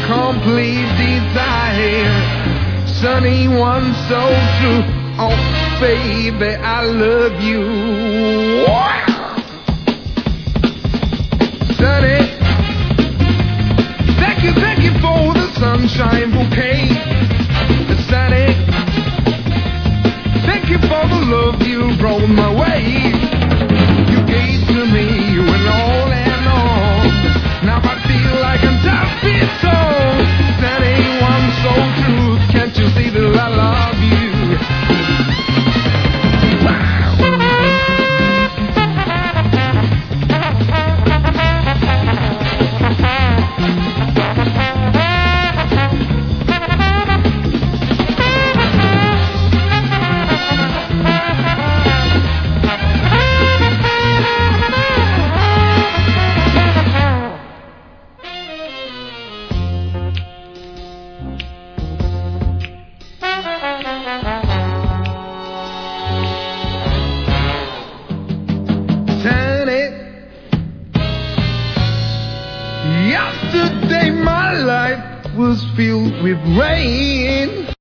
complete desire. Sunny one so true. Oh, baby, I love you. Sunny, thank you for the sunshine bouquet. Sunny, thank you for the love you brought my way. You gave to me when all and all. Now I feel like I'm happy soul. Sunny one so true. Can't you see that I love you? Yesterday my life was filled with rain.